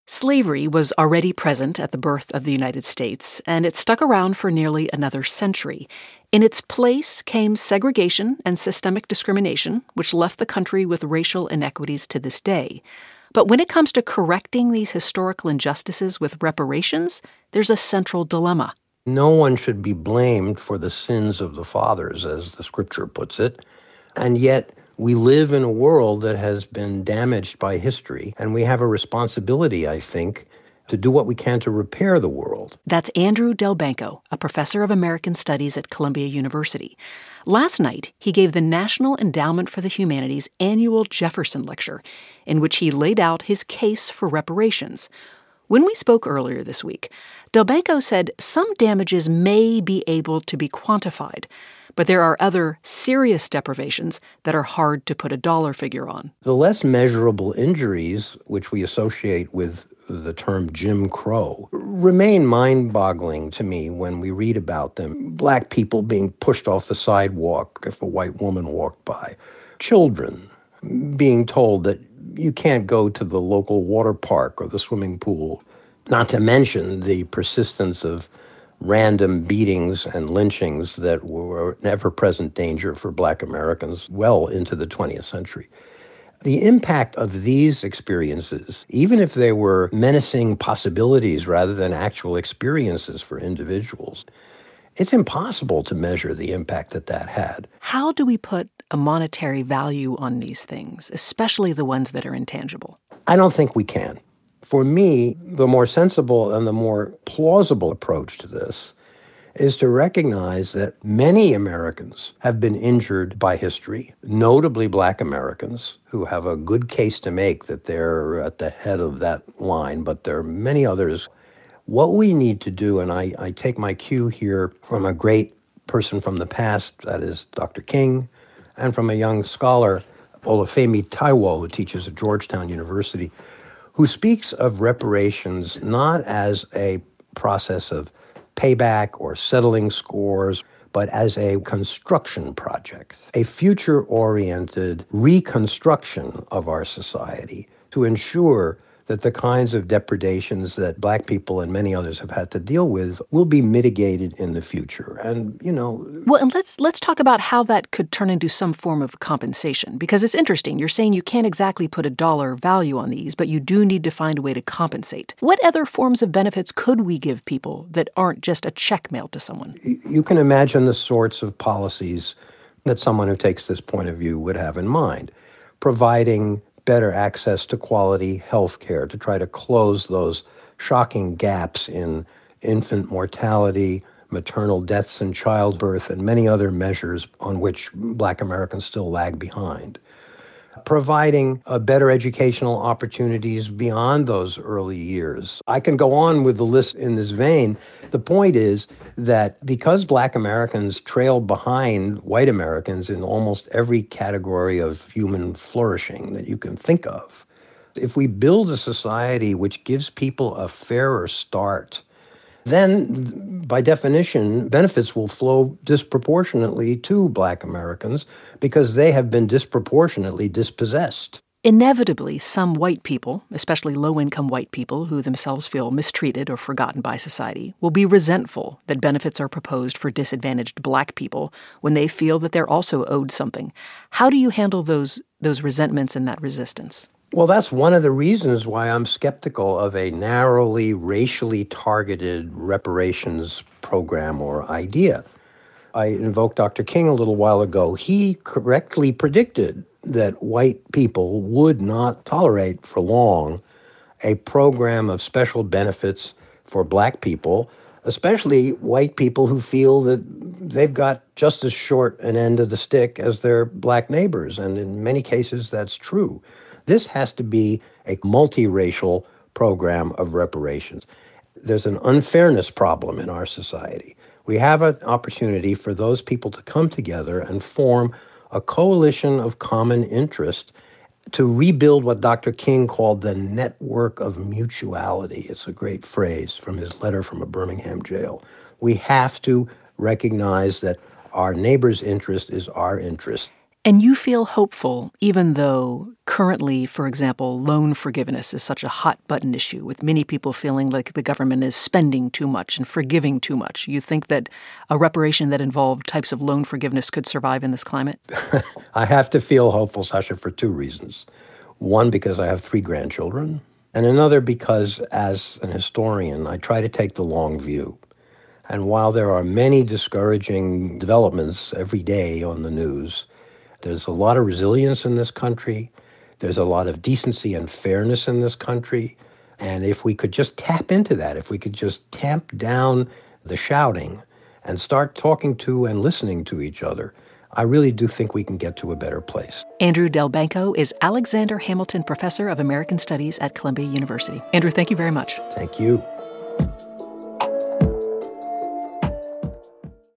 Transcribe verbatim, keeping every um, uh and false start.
Slavery was already present at the birth of the United States, and it stuck around for nearly another century. In its place came segregation and systemic discrimination, which left the country with racial inequities to this day. But when it comes to correcting these historical injustices with reparations, there's a central dilemma. No one should be blamed for the sins of the fathers, as the scripture puts it. And yet, we live in a world that has been damaged by history, and we have a responsibility, I think, to do what we can to repair the world. That's Andrew Delbanco, a professor of American Studies at Columbia University. Last night, he gave the National Endowment for the Humanities annual Jefferson Lecture, in which he laid out his case for reparations. When we spoke earlier this week, Delbanco said some damages may be able to be quantified, but there are other serious deprivations that are hard to put a dollar figure on. The less measurable injuries, which we associate with the term Jim Crow, remain mind-boggling to me when we read about them. Black people being pushed off the sidewalk if a white woman walked by. Children being told that you can't go to the local water park or the swimming pool. Not to mention the persistence of random beatings and lynchings that were an ever-present danger for Black Americans well into the twentieth century. The impact of these experiences, even if they were menacing possibilities rather than actual experiences for individuals, it's impossible to measure the impact that that had. How do we put a monetary value on these things, especially the ones that are intangible? I don't think we can. For me, the more sensible and the more plausible approach to this is to recognize that many Americans have been injured by history, notably Black Americans, who have a good case to make that they're at the head of that line, but there are many others. What we need to do, and I, I take my cue here from a great person from the past, that is Doctor King, and from a young scholar, Olufemi Taiwo, who teaches at Georgetown University, who speaks of reparations not as a process of payback or settling scores, but as a construction project, a future-oriented reconstruction of our society to ensure that the kinds of depredations that Black people and many others have had to deal with will be mitigated in the future. And, you know... Well, and let's let's talk about how that could turn into some form of compensation, because it's interesting. You're saying you can't exactly put a dollar value on these, but you do need to find a way to compensate. What other forms of benefits could we give people that aren't just a check mailed to someone? You can imagine the sorts of policies that someone who takes this point of view would have in mind, providing better access to quality health care to try to close those shocking gaps in infant mortality, maternal deaths in childbirth, and many other measures on which Black Americans still lag behind. Providing uh, better educational opportunities beyond those early years. I can go on with the list in this vein. The point is that because Black Americans trailed behind white Americans in almost every category of human flourishing that you can think of, if we build a society which gives people a fairer start, then, by definition, benefits will flow disproportionately to Black Americans because they have been disproportionately dispossessed. Inevitably, some white people, especially low-income white people who themselves feel mistreated or forgotten by society, will be resentful that benefits are proposed for disadvantaged Black people when they feel that they're also owed something. How do you handle those those resentments and that resistance? Well, that's one of the reasons why I'm skeptical of a narrowly racially targeted reparations program or idea. I invoked Doctor King a little while ago. He correctly predicted that white people would not tolerate for long a program of special benefits for Black people, especially white people who feel that they've got just as short an end of the stick as their Black neighbors. And in many cases, that's true. This has to be a multiracial program of reparations. There's an unfairness problem in our society. We have an opportunity for those people to come together and form a coalition of common interest to rebuild what Doctor King called the network of mutuality. It's a great phrase from his letter from a Birmingham jail. We have to recognize that our neighbor's interest is our interest. And you feel hopeful, even though currently, for example, loan forgiveness is such a hot-button issue, with many people feeling like the government is spending too much and forgiving too much. You think that a reparation that involved types of loan forgiveness could survive in this climate? I have to feel hopeful, Sasha, for two reasons. One, because I have three grandchildren, and another because, as an historian, I try to take the long view. And while there are many discouraging developments every day on the news, there's a lot of resilience in this country. There's a lot of decency and fairness in this country. And if we could just tap into that, if we could just tamp down the shouting and start talking to and listening to each other, I really do think we can get to a better place. Andrew Delbanco is Alexander Hamilton Professor of American Studies at Columbia University. Andrew, thank you very much. Thank you.